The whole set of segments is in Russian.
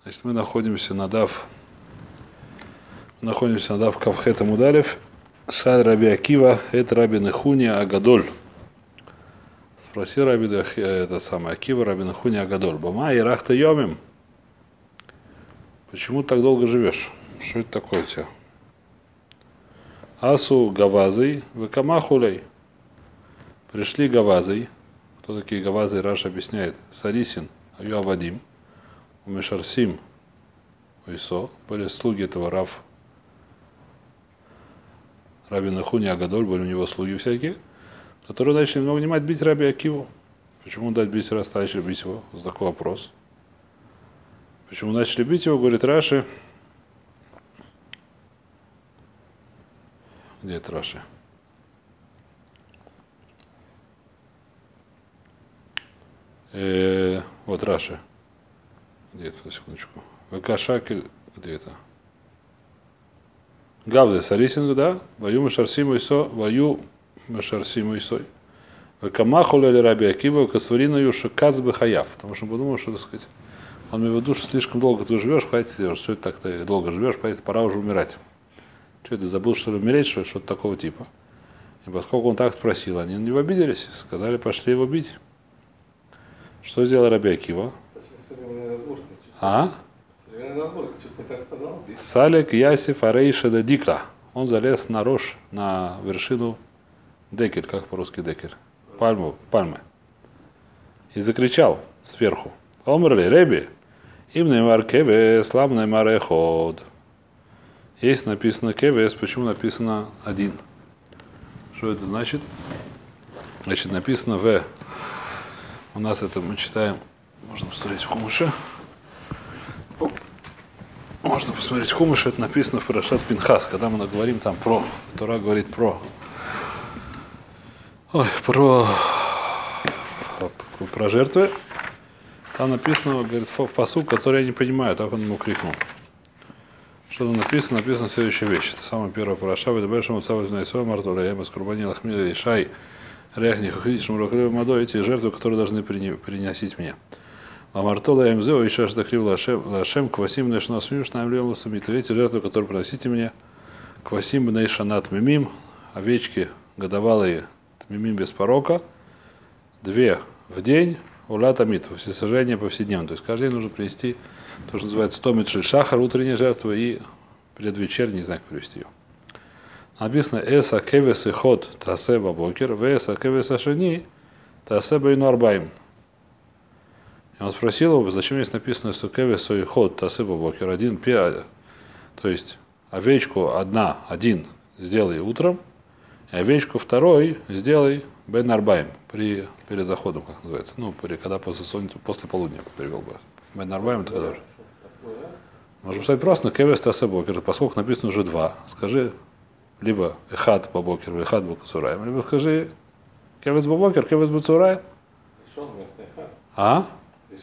Значит, мы находимся на дав Кавхет Амудалев. Шаль Раби Акива, это Раби Нехуния Агадоль. Спросил Раби Акива, Раби Нехуния Агадоль. Бама и рахта йомим. Почему так долго живешь? Что это такое у тебя? Асу гавазой, векамахулей. Пришли гавазой. Кто такие гавазы? Раша объясняет. Сарисин, Аюавадим, Умешарсим, Уисо. Были слуги этого Раби Нехуния Агадоль, были у него слуги всякие, которые начали много внимать бить Раби Акиву. Почему дать бить раз, начали бить его? Вот такой вопрос. Почему начали бить его, говорит Раши. Где это Раши? Вот Раши. Где это? Секундочку. Векашакель. Где это? Гавды Сарисин, да? Ваю Машарсиму Исо, Ваю Машарсиму Исой. Векамахуля или Раби Акива, Касварина Юша Кацбе Хаяв. Потому что он подумал, что, так сказать, он имеет в виду, что слишком долго ты живешь, понимаете, что это так ты долго живешь, понимаете, пора уже умирать. Что это, забыл, что ли, умереть, что-то такого типа. И поскольку он так спросил, они не обиделись, сказали, пошли его бить. Что сделал Раби Акива? А? Салик Ясиф Арейша де Дикра. Он залез на рожь, на вершину декель, как по-русски декель, пальмы. И закричал сверху. Омрли, Реби, им неймар кевес, лам неймар эход. Есть написано кевес, почему написано один? Что это значит? Значит, написано в. У нас это мы читаем, можно посмотреть в Хумуше. Можно посмотреть в Хумуше, это написано в Парашат Пинхас, когда мы говорим там про, Тора говорит про жертвы. Там написано, говорит, в пасук, который я не понимаю, так он ему крикнул. Что там написано? Написано следующая вещь. Это самая первая параша. Выдабэшему цаву знайсо мартуля, яма скурбани лахмиля ишай, ряхни хухидишем рокрывы мадой, эти жертвы, которые должны приносить мне. А мартола я им зео, и шаш дакрив лашем, квасим нэшна смимш, нам льем ласумит. Эти жертвы, которые приносите мне, квасим нэшанат мимим, овечки годовалые, мимим без порока, 2 в день, улат амит, всесожжение повседневно. То есть каждый день нужно принести то, что называется томит шахар, утренняя жертва, и предвечерний, не знаю, как привести ее. Написано эса кевес и ход тасеба бокер, веса кевес ашени тасеба инуарбаим. И он спросил его, зачем здесь написано, что кевес и ход тасеба бокер, то есть овечку один сделай утром, и овечку второй сделай бен арбаим, перед заходом, как называется, когда после солнца, после полудня перевел бы. Бен арбаим это когда же? Можно писать просто кевес тасеба бокер, поскольку написано уже 2, скажи либо эхад бабокер, эхад бакасураем, либо скажи кевес бабокер, кевес бацураем. А?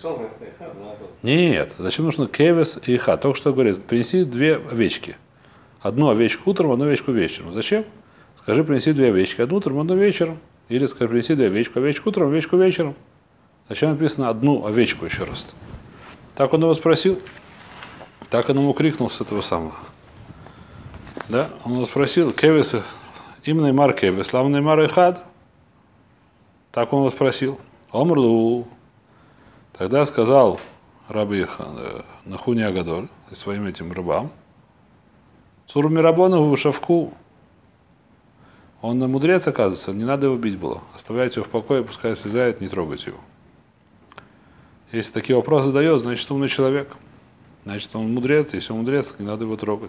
Нет, зачем нужно кевес и эхад? Только что говорит, принеси 2 овечки. Одну овечку утром, одну овечку вечером. Зачем? Скажи, принеси 2 овечки, одну утром, одну вечером. Или скажи, принеси 2 овечку утром, овечку вечером. Зачем написано одну овечку еще раз? Так он его спросил. Так он ему крикнул с этого самого. Да? Он его спросил, кевес, им неймар кевес, лам неймар эхад. Так он его спросил. Омрлу. Тогда сказал Раби Нехуния Агадоль своим этим рабам, Цур Мирабону в шавку. Он мудрец, оказывается, не надо его бить было. Оставляйте его в покое, пускай слезает, не трогайте его. Если такие вопросы задает, значит, умный человек. Значит, он мудрец, если он мудрец, не надо его трогать.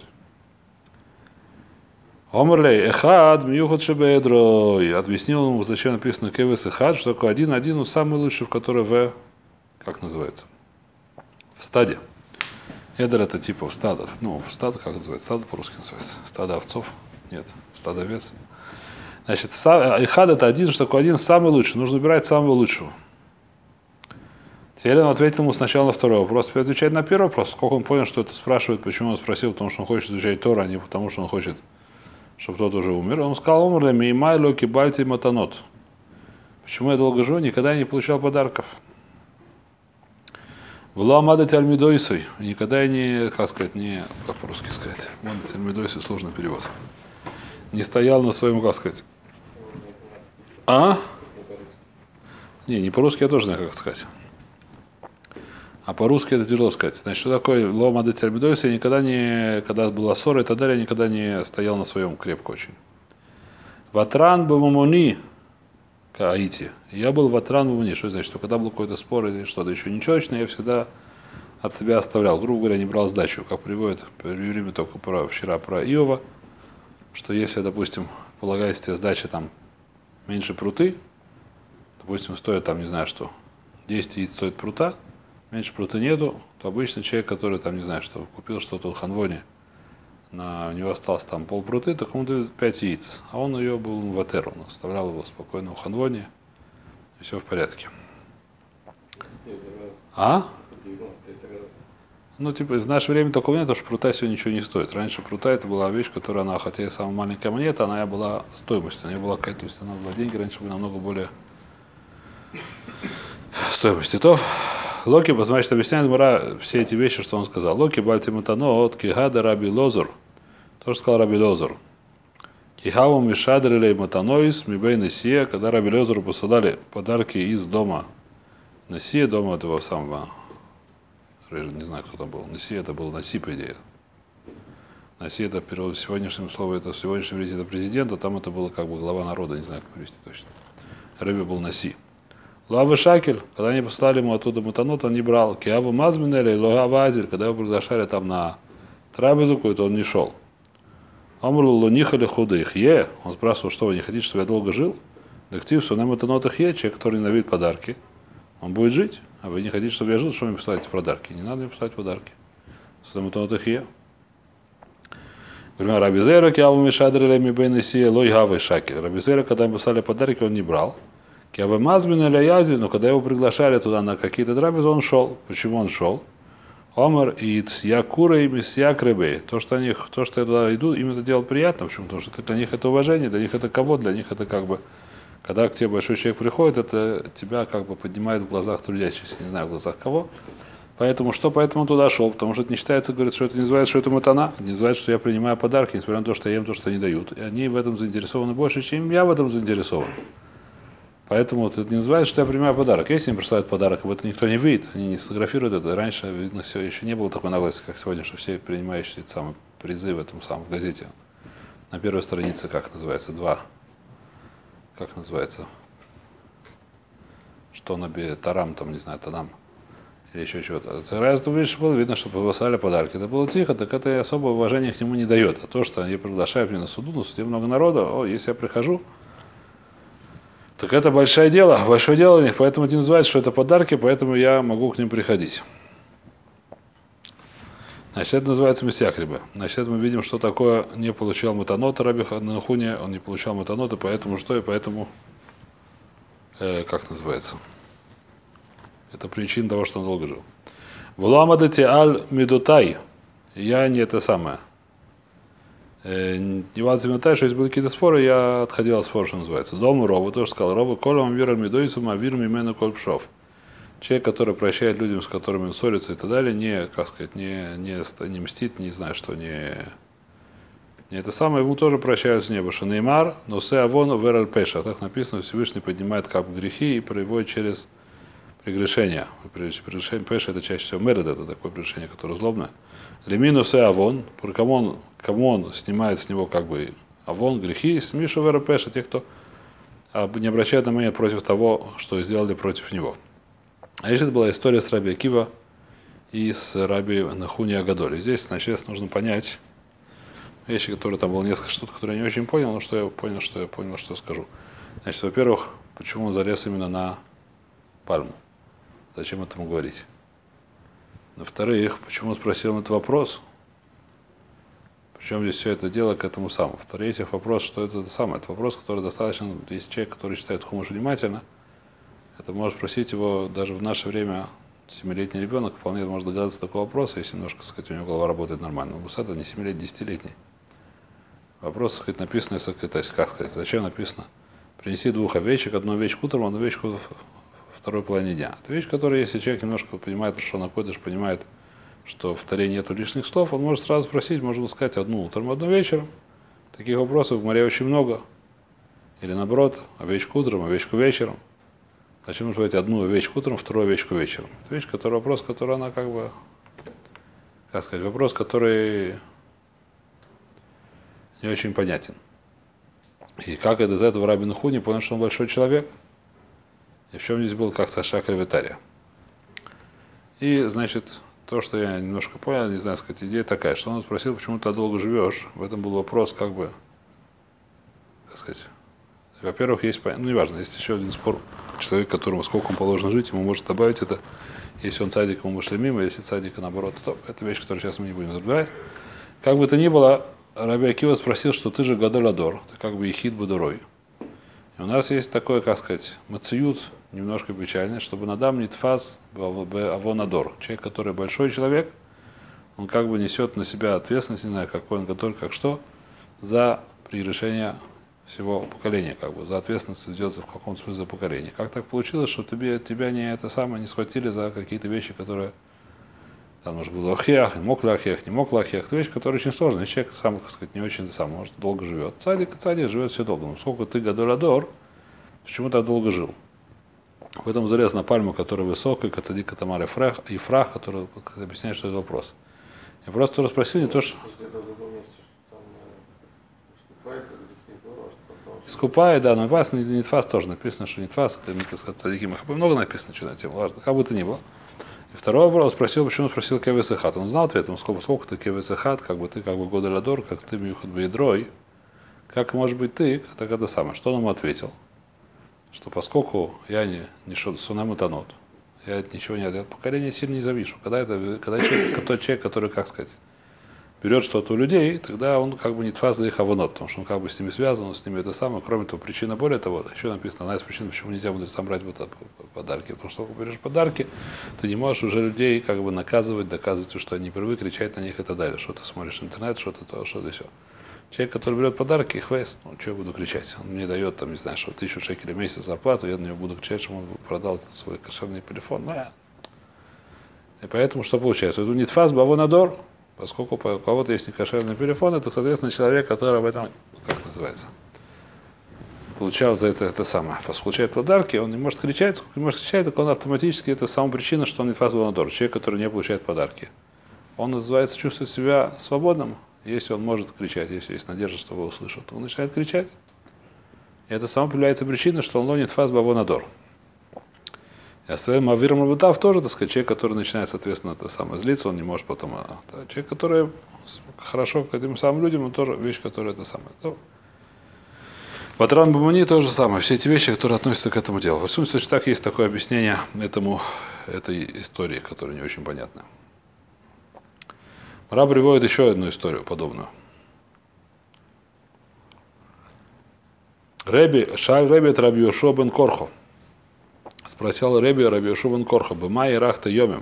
Омрлей, эхад, мьюхот шебедрой. Объяснил ему, зачем написано кевес эхад, что такое один, он самый лучший, в который как называется? В стаде. Эдер это типа в стадах. Стадо, как называется? Стадо по-русски называется. Стадо овцов? Нет. Стадо овец. Значит, эхад это один, что такое один, самый лучший. Нужно выбирать самого лучшего. Теперь он ответил ему сначала на второй вопрос, теперь отвечает на первый вопрос. Сколько он понял, что это спрашивает, почему он спросил, потому что он хочет изучать Тору, а не потому что он хочет, чтобы кто-то уже умер. Он сказал, умерли, меймай локи бальти матанот. Почему я долго живу, никогда не получал подарков. Вламада тальмидойсой. Никогда я не, как сказать, не, как по-русски сказать. Мада тальмидойсой, сложный перевод. Не стоял на своем, как сказать. А? Не по-русски я тоже знаю, как сказать. А по-русски это тяжело сказать. Значит, что такое ломада тальмидойсой? Я никогда не, когда была ссора и так далее, я никогда не стоял на своем крепко очень. Ватран бамамуни. Аити. Я был ватран бамамуни. Что значит, что когда был какой-то спор или что-то еще нечеловечное, я всегда от себя оставлял. Грубо говоря, не брал сдачу. Как приводит время только вчера про Иова, что если, допустим, полагается тебе сдача там меньше пруты, допустим, стоит там, не знаю что, 10 яиц стоит прута, меньше прута нету, то обычно человек, который там, не знаю что, купил что-то в Ханвоне, у него осталось там полпруты, так ему дают 5 яиц. А он ее был в ватеру, он оставлял его спокойно в Ханвоне, и все в порядке. А? Ну, типа, в наше время такого нет, потому что прута сегодня ничего не стоит. Раньше прута это была вещь, которая, она, хотя и самая маленькая монета, она была стоимостью, она была какая-то, то есть она была деньги, раньше были намного более стоимости. То Локи, значит, объясняет Мара все эти вещи, что он сказал. Локи бальтимутано от кигада раби лозор. То, что сказал раби лозор. Кигаву мишадрилей матаноис мибей насия, когда раби лозору посылали подарки из дома Насия, дома этого самого, не знаю, кто там был. Насия это был Наси, по идее. Наси это перевод сегодняшним словом, это в сегодняшнем виде это президент, а там это было как бы глава народа, не знаю, как перевести точно. Раби был Наси. Лавы Шакель, когда они послали ему оттуда матанот, он не брал. Киаву Мазминели, Логава Азель, когда его приглашали там на трапезу какую-то, он не шел. Амру Лунихали худых е, он спрашивал, что вы не хотите, чтобы я долго жил? Дактив, что на матанотах е, человек, который ненавидит подарки, он будет жить, а вы не хотите, чтобы я жил, что мне посылаете подарки? Не надо мне посылать подарки. Что на матанотах е. Например, Рабизера, Киаву Мишадрили Мибейнеси, Лойгавы Шакель. Рабизера, когда ему послали подарки, он не брал. Киавы Мазмин или Язи, но когда его приглашали туда на какие-то трапезы, он шел. Почему он шел? Омар и Якура и Месьяк Рыбей. То, что я туда иду, им это делать приятно. Почему? Потому что для них это уважение, для них это кого, для них это как бы, когда к тебе большой человек приходит, это тебя как бы поднимает в глазах трудящихся, не знаю, в глазах кого. Поэтому он туда шел? Потому что это не считается, говорит, что это не называется, что это матана, не называется, что я принимаю подарки, несмотря на то, что я ем то, что они дают. И они в этом заинтересованы больше, чем я в этом заинтересован. Поэтому это не называется, что я принимаю подарок. Если им присылают подарок, об этом никто не видит, они не сфотографируют это. Раньше, видно, все еще не было такой наглости, как сегодня, что все принимающие эти самые призы в этом самом газете. На первой странице, как называется, как называется, что на Тарам, там, не знаю, Танам, или еще чего-то. Раз это было видно, что посылали подарки. Это было тихо, так это особое уважение к нему не дает. А то, что они приглашают меня на суде много народа, если я прихожу, так это большое дело у них, поэтому это не называется, что это подарки, поэтому я могу к ним приходить. Значит, это называется Месьякриба. Значит, это мы видим, что такое не получал матанота Раби Нахуния, он не получал матанота, поэтому что и поэтому, как называется, это причина того, что он долго жил. Вуламадати аль мидутай, я не это самое. Не важно, что если были какие-то споры, я отходил от спора, что называется. Дом Рову тоже сказал, Рову колом виром медоисом, а виром имену кольпшов. Человек, который прощает людям, с которыми он ссорится и так далее, не, как сказать, не мстит, не знаю, что не это самое, ему тоже прощают с неба. Шанеймар, но се авону вераль пеша. Так написано, Всевышний поднимает как грехи и проводит через прегрешение. Прегрешение пеша это чаще всего меред, это такое прегрешение, которое злобное. Лемину се авон, кому он снимает с него как бы авон, грехи, Мишу вераль пеша, те, кто не обращает внимания против того, что сделали против него. А здесь была история с Раби Акива и с Раби Нахуни Агадоль. Здесь, значит, нужно понять вещи, которые там было несколько штук, которые я не очень понял, но что я понял, что скажу. Значит, во-первых, почему он залез именно на пальму? Зачем этому говорить? Во-вторых, почему он спросил этот вопрос? Причем здесь все это дело к этому самому. В-третьих, вопрос, что это самое. Это вопрос, который достаточно, если человек, который читает Хумаш внимательно, это может спросить его даже в наше время 7-летний ребенок вполне может догадаться такого вопроса, если немножко, сказать, у него голова работает нормально. Но это не 7-летний, 10-летний. Вопрос, сказать, написано, как сказать, зачем написано? Принеси 2 овечек, одну овечку утром, одну овечку второй половине дня. Это вещь, которая, если человек немножко понимает, что находишь, понимает, что в Торе нету лишних слов, он может сразу спросить, можно сказать одну утром, одну вечером. Таких вопросов в море очень много. Или наоборот, овечку утром, овечку вечером. Зачем нужно говорить одну овечку утром, вторую овечку вечером? Это вещь, который вопрос, который она как бы, как сказать, вопрос, который не очень понятен. И как из этого Рабби Нахуни понял, что он большой человек? И в чем здесь был как Саша Кальвитария? И, значит, то, что я немножко понял, не знаю, сказать, идея такая, что он спросил, почему ты так долго живешь. В этом был вопрос, как бы, как сказать, во-первых, есть, ну, неважно, есть еще один спор. Человек, которому сколько ему положено жить, ему может добавить это. Если он цадик, ему мышле мимо, если цадика наоборот, то это вещь, которую сейчас мы не будем разбирать. Как бы то ни было, Раби Акива спросил, что ты же Гадоль Адор, ты как бы ехид Будурой. И у нас есть такое, как сказать, мациют, немножко печальный, чтобы надам нитфас авонадор. Человек, который большой человек, он как бы несет на себя ответственность, не знаю, какой он Гадоль, как что, за прегрешение всего поколения, как бы, за ответственность идет в каком-то смысле за поколение. Как так получилось, что тебя не это самое не схватили за какие-то вещи, которые там может было лахех, мог лахех, не мог лахех. Это вещь, которая очень сложная. Человек сам, так сказать, не очень сам, может, долго живет. Цадик живет все долго. Но сколько ты Гадоль-Адор, почему так долго жил? В этом залез на пальму, которая высокая, Кацадик Катамар и Фрах, который объясняет, что это вопрос. Я просто расспросил не то, что... Скупает, да, но Нитфас тоже написано, что Нитфас, Цадиким, много написано, что на тему, важно, как бы то ни было. И второй вопрос спросил, почему спросил Кевес и Хат. Он знал ответ, он сколько ты Кевес и Хат, как бы ты как бы Гадоль Адор, как ты Мюхат Бейдрой, как может быть ты, так это самое. Что он ему ответил? Что поскольку я не Сунам и Танот, я ничего не от поколения сильно не завишу. Когда тот человек, который, как сказать, берет что-то у людей, тогда он как бы не тфаз за их авонот, потому что он как бы с ними связан, он с ними это самое. Кроме того, причина более того, еще написано, одна из причин, почему нельзя будет сам брать подарки. Потому что, когда берешь подарки, ты не можешь уже людей как бы наказывать, доказывать, что они привыкли, кричать на них и так далее. Что ты смотришь интернет, что-то то, что-то все. Человек, который берет подарки, хвест, ну что я буду кричать? Он мне дает, там, не знаю, что 1000 шекелей в месяц зарплату, я на него буду кричать, что он продал свой кошерный телефон. Ну, и поэтому что получается? Это не тфаз, бавонадор. Поскольку у кого-то есть некошерный телефон, это, соответственно, человек, который об этом, как называется, получал за это самое. Поскольку получает подарки, он не может кричать, сколько не может кричать, так он автоматически, это самая причина, что он не фазбонадор, человек, который не получает подарки. Он, называется, чувствует себя свободным, если он может кричать, если есть надежда, что его услышат, он начинает кричать. И это сама появляется причина, что он лонит фазбонадор. И о своем авиром работав тоже, так сказать, человек, который начинает, соответственно, это самое злиться, он не может потом. Человек, который хорошо к этим самым людям, он тоже вещь, которая это самое. Ватран Бамани то же самое. Все эти вещи, которые относятся к этому делу. В всем случае, так есть такое объяснение этой истории, которая не очень понятна. Раб приводит еще одну историю подобную. Шаль Реби от Раби Йошуа бен Корхо. Спросил Раби Йошуа бен Корхо, «Бема и рахта йомим».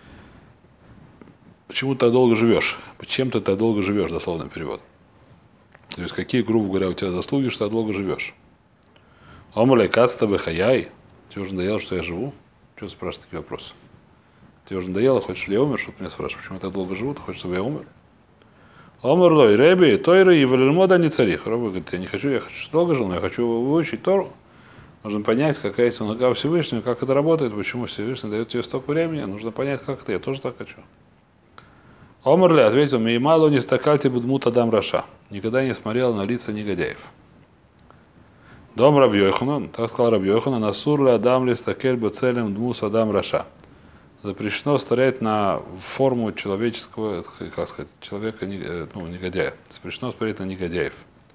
Почему ты так долго живешь? Чем ты так долго живешь, дословный перевод. То есть, какие, грубо говоря, у тебя заслуги, что ты долго живешь? Омрлей кацта бехаяй. Тебе уже надоело, что я живу? Что ты спрашиваешь такие вопросы? Тебе уже надоело, хочешь, чтобы я умер? Что ты меня спрашиваешь, почему я так долго живу? Ты хочешь, чтобы я умер? Омрлой, Реби, Тойры и Валермода не царих. Раби говорит, я не хочу, я хочу долго жил, но я хочу выучить Тору. Нужно понять, какая есть нога Всевышнего, как это работает, почему Всевышний дает тебе столько времени. Нужно понять, как это. Я тоже так хочу. Омерли ответил, «Меймалу не стакальте будмут Адам Раша». Никогда не смотрел на лица негодяев. Дом Раби Йоханан, так сказал Раби Йоханан, «Асур ли Адам ли стакель бецелем дмус Адам Раша». Запрещено смотреть на форму человеческого, как сказать, человека, ну, негодяя. Запрещено смотреть на негодяев.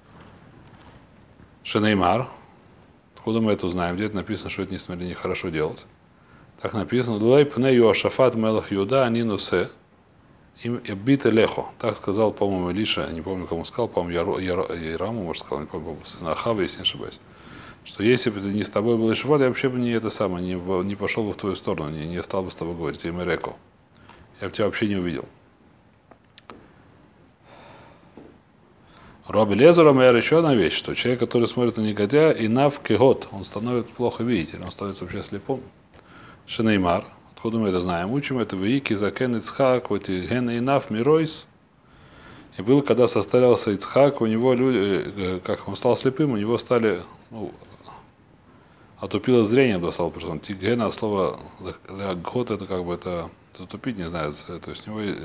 Шенеймар. Откуда мы это узнаем? Где это написано, что это не смотри, нехорошо делать? Так написано, «Дулай пне Йошафат мелах Юда анинусе». Им бита лехо. Так сказал, по-моему, Илиша, не помню, кому сказал, по-моему, Яраму, может, сказал, не помню, сына Ахава, если не ошибаюсь. Что если бы не с тобой был Ишват, я вообще бы не это самое, не пошел бы в твою сторону, не стал бы с тобой говорить, и Мереко. Я бы тебя вообще не увидел. Раби Лезера Мэр еще одна вещь, что человек, который смотрит на негодяя, и нав кегот, он становится плохо видеть, он становится вообще слепым. Шенеймар. Откуда мы это знаем? Учим это в Ики, Закен, Ицхак, вот и Ген и Наф, Миройс. И было, когда состарился Ицхак, у него люди, как он стал слепым, у него стали, отупило зрение, достал причем. Тигена от слова год, это как бы это затупить, не знаю, то есть у него,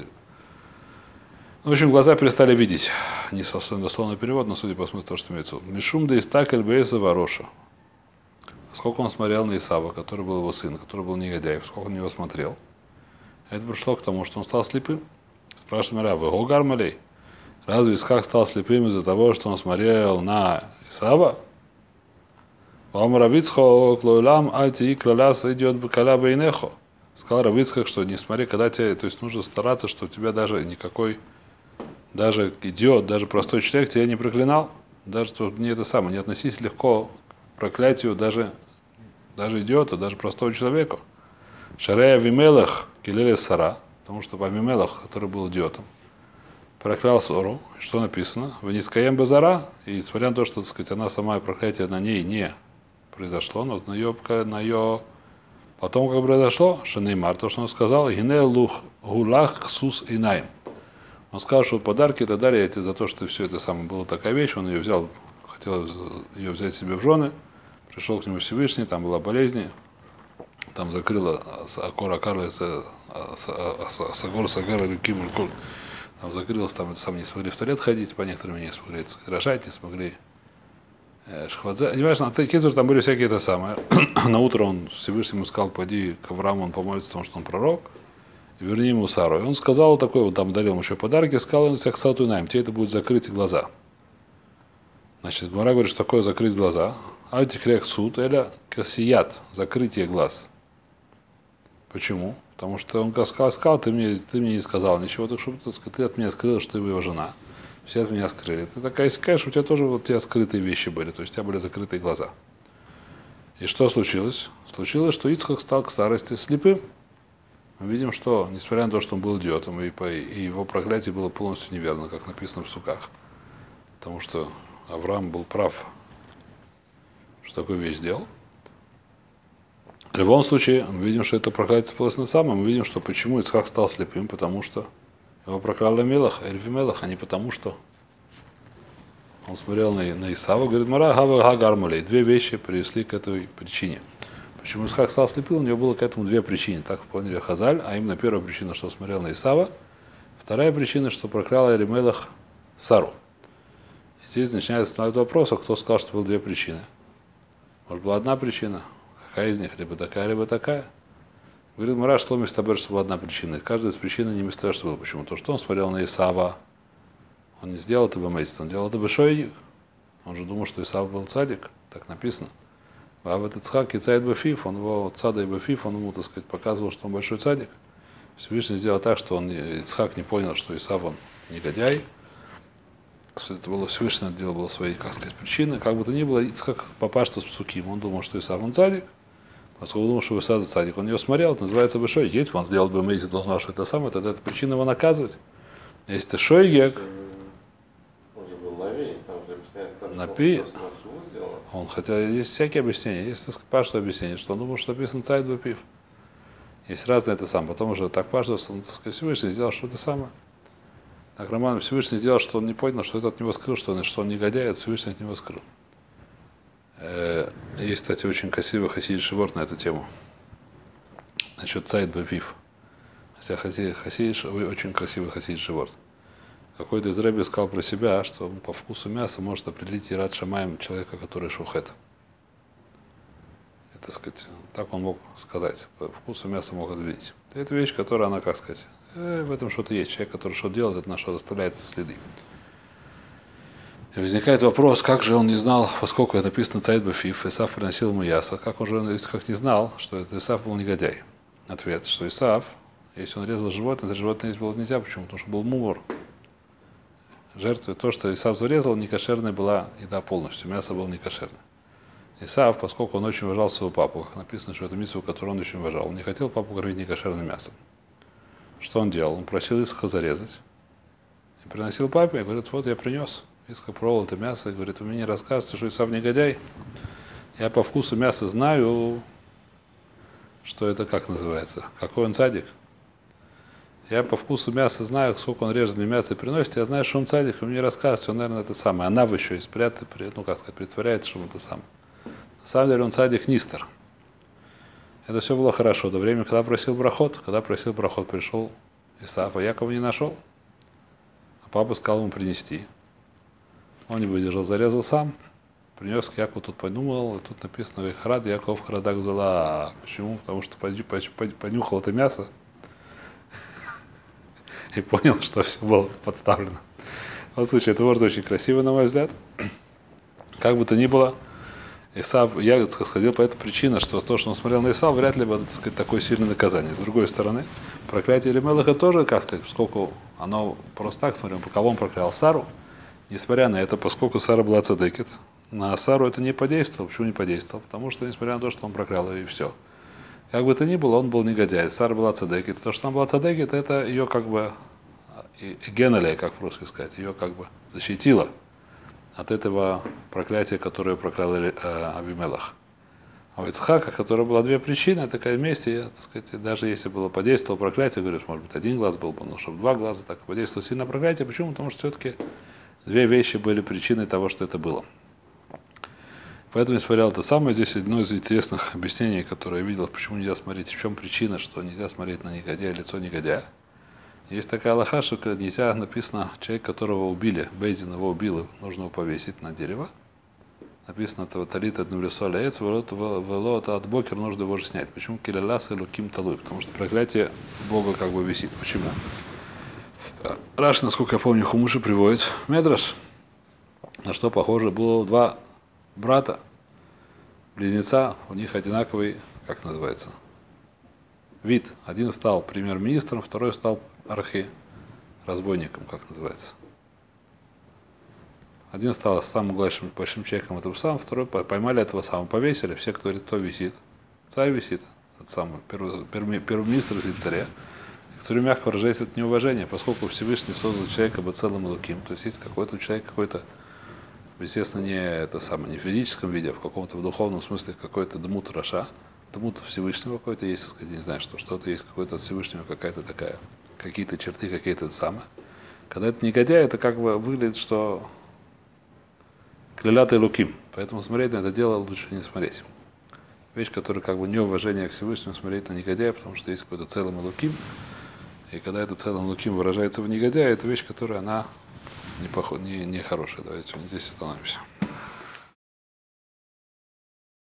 в общем, глаза перестали видеть. Не совсем дословный перевод, но судя по смыслу то, что имеется. Мишум да истакель бейса вороша. Сколько он смотрел на Исава, который был его сын, который был негодяй, сколько он на него смотрел. Это пришло к тому, что он стал слепым. Спрашиваем Рава, Гогар Малей, разве Исхак стал слепым из-за того, что он смотрел на Исава? Вам Равицхо клойлам альти и клаляс идет бакаля бейнехо. Сказал Равицхак, что не смотри, когда тебе, то есть нужно стараться, что у тебя даже никакой, даже идиот, даже простой человек тебя не проклинал. Даже не это самое, не относись легко к проклятию даже идиота, даже простого человека. Шарея Вимелах Килеле Сара, потому что Вимелах, который был идиотом, проклял Сору. Что написано? В Нискаем Базара, и несмотря на то, что, так сказать, она сама проклятие на ней не произошло, но на ее потом, как произошло, Шанеймар, то, что он сказал, Гине Лух Гулах Ксус Инайм. Он сказал, что подарки и так далее, это за то, что все это самое было такая вещь, он ее взял, хотел ее взять себе в жены, пришел к нему Всевышний, там была болезнь, там закрыла Акора Карла Сагор Сагара Кимулькуль, там закрылась, там это сам не смогли в туалет ходить, по некоторым не смогли рожать, не смогли Шхвадзе. Не важно, там были всякие это самое. На утро он Всевышний ему сказал, пойди к Аврааму, он помолится, потому что он пророк, и верни ему Сару. И он сказал такой, вот там дарил ему еще подарки, сказал, он всех сатунаем, тебе это будет закрыть глаза. Значит, Гмара говорит, что такое закрыть глаза. Альтикрех суд, эля касият, закрытие глаз. Почему? Потому что он сказал, ты мне не сказал ничего, так что ты от меня скрыл, что ты его жена. Все от меня скрыли. Ты такая искаешь, у тебя тоже вот у тебя скрытые вещи были, то есть у тебя были закрытые глаза. И что случилось? Случилось, что Ицхак стал к старости слепым. Мы видим, что, несмотря на то, что он был идиотом, и его проклятие было полностью неверно, как написано в Суках. Потому что Авраам был прав, что такую вещь сделал. В любом случае, мы видим, что это проклятие полностью самое. Мы видим, что почему Ицхак стал слепым, потому что его проклял Мелах, Эльвимелах, а не потому, что он смотрел на Исава, говорит, Мара Гава Гагармалей. Две вещи привели к этой причине. Почему Исхак стал слепым, у него было к этому две причины. Так поняли Хазаль, а именно первая причина, что он смотрел на Исава, вторая причина, что проклял Эльвимелах Сару. И здесь начинается вопрос, а кто сказал, что было две причины? Может, была одна причина? Какая из них? Либо такая, либо такая. Говорит, Мара, что Мистабер, что была одна причина. И каждая из причин не Мистабер, что было. Почему? То, что он смотрел на Исава, он не сделал это бемейст, он делал это бешойник. Он же думал, что Исав был цадик, так написано. А в этот Ицхак и цадик бефиф, он его цада и бефиф, он ему, так сказать, показывал, что он большой цадик. Всевышний сделал так, что Ицхак не понял, что Исав он негодяй. Кстати, это было Всевышний, это дело было свои, как сказать, причины. Как бы то ни было, Ицхак папашту с Псуким, он думал, что Исав он цадик. Поскольку думал, что Исав цадик, он ее смотрел, это называется большой. Если бы он сделал бы мейзи, он знал, что это самое, тогда это причина его наказывать. Если это шойгек, напи, он хотя есть всякие объяснения, есть пашту объяснение, что он думал, что написано цайд бапив. Есть разные это самое. Потом уже так пашту, он, так сказать, Всевышний сделал что-то самое. Так Роман Всевышний сделал, что он не понял, что это от него скрыл, что он негодяй, это Всевышний от него скрыл. Есть, кстати, очень красивый хасидиший ворд на эту тему. Насчет цайд бапив. Хотя хасидиш, очень красивый хасидиший ворд. Какой-то из рэбби сказал про себя, что он по вкусу мяса может определить ират шамаем человека, который шухет. Это, сказать, так он мог сказать. По вкусу мяса мог видеть. Это вещь, которая, она, как сказать, в этом что-то есть. Человек, который что-то делает, это на что оставляет следы. И возникает вопрос, как же он не знал, поскольку это написано цайд бафиф, Исав приносил ему яса, как он же как не знал, что это Исав был негодяй? Ответ, что Исав, если он резал животное, это животное есть было нельзя. Почему? Потому что был мумор. Жертвой то, что Исав зарезал, некошерной была еда полностью, мясо было некошерное. Исав, поскольку он очень уважал своего папу, как написано, что это митцва, которую он очень уважал, он не хотел папу кормить некошерным мясом. Что он делал? Он просил Исаха зарезать и приносил папе, и говорит, вот я принес. Исхак пробовал это мясо и говорит, вы мне не рассказываете, что Исав негодяй. Я по вкусу мяса знаю, что это как называется, какой он цадик. Я по вкусу мяса знаю, сколько он режет мне мясо и приносит. Я знаю, что он цадик, и он мне рассказывает, что он, наверное, это самое. Она еще и спрятает, ну, как сказать, притворяется, что он это самое. На самом деле он цадик Нистер. Это все было хорошо до времени, когда просил брахот. Когда просил брахот, пришел Исав, а Якова не нашел. А папа сказал ему принести. Он не выдержал, зарезал сам. Принес к Якову, тут подумал, и тут написано «Вихарад Яков Харадак Зала». Почему? Потому что понюхал это мясо и понял, что все было подставлено. В этом случае это может очень красиво, на мой взгляд. Как бы то ни было, Исав, я сходил по этой причине, что то, что он смотрел на Исав, вряд ли было, так сказать, такое сильное наказание. С другой стороны, проклятие Элимелеха тоже, как сказать, поскольку оно просто так, смотрим, по кого он проклял Сару, несмотря на это, поскольку Сара была цадекет, на Сару это не подействовало. Почему не подействовало? Потому что, несмотря на то, что он проклял ее, и все. Как бы то ни было, он был негодяй. Сара была цадекет. То, что она была цадекет, это ее как бы генелия, как по-русски сказать, ее как бы защитило от этого проклятия, которое проклял Авимелах. А у Ицхака, которая была две причины, такая вместе, так сказать, даже если было подействовало проклятие, говоришь, может быть, один глаз был бы, но чтобы два глаза, так подействовало сильно проклятие. Почему? Потому что все-таки две вещи были причиной того, что это было. Поэтому, несмотря на это самое, здесь одно из интересных объяснений, которое я видел, почему нельзя смотреть, в чем причина, что нельзя смотреть на негодяя, лицо негодяя. Есть такая алаха, что нельзя, написано, человек, которого убили, Бейзин его убил, нужно его повесить на дерево. Написано, талит одну лицо аляец, велота от бокер, нужно его же снять. Почему? Килялас и луким талуй, потому что проклятие Бога как бы висит. Почему? Раш, насколько я помню, Хумуши приводит Медраш, на что похоже было два брата, близнеца, у них одинаковый, как называется, вид. Один стал премьер-министром, второй стал разбойником, как называется. Один стал самым большим человеком этого самого, второй поймали этого самого, повесили, все, кто говорит, кто висит. Царь висит, этот самый первый министр висит царя. К царю, мягко выражаясь, это неуважение, поскольку Всевышний создал человека бы целым и луким. То есть есть какой-то человек, какой-то, естественно, не это самое, не в физическом виде, а в каком-то в духовном смысле какой-то дмут Раша, дмут Всевышнего какой-то есть, так сказать, не знаю, что-то есть какой-то от Всевышнего, какая-то такая, какие-то черты, какие-то самые. Когда это негодяй, это как бы выглядит, что клялятый луким. Поэтому смотреть на это дело лучше не смотреть. Вещь, которая как бы неуважение к Всевышнему, смотреть на негодяя, потому что есть какой-то целым и луким. И когда это целым луким выражается в негодяе, это вещь, которая она не хорошая. Давайте здесь остановимся.